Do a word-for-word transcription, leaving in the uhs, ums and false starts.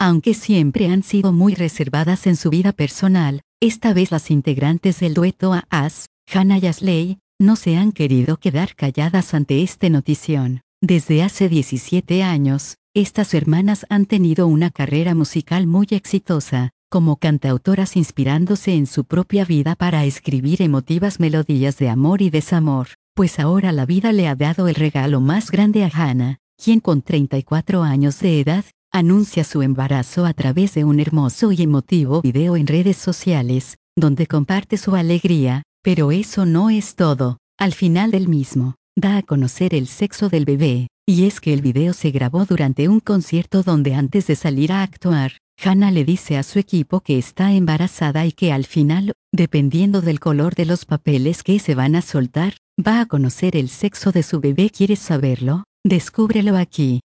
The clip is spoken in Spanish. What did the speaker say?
Aunque siempre han sido muy reservadas en su vida personal, esta vez las integrantes del dueto A A-S, Hannah y Ashley, no se han querido quedar calladas ante esta notición. Desde hace diecisiete años, estas hermanas han tenido una carrera musical muy exitosa, como cantautoras inspirándose en su propia vida para escribir emotivas melodías de amor y desamor, pues ahora la vida le ha dado el regalo más grande a Hannah, quien con treinta y cuatro años de edad, anuncia su embarazo a través de un hermoso y emotivo video en redes sociales, donde comparte su alegría, pero eso no es todo. Al final del mismo, da a conocer el sexo del bebé, y es que el video se grabó durante un concierto donde antes de salir a actuar, Hannah le dice a su equipo que está embarazada y que al final, dependiendo del color de los papeles que se van a soltar, va a conocer el sexo de su bebé. ¿Quieres saberlo? Descúbrelo aquí.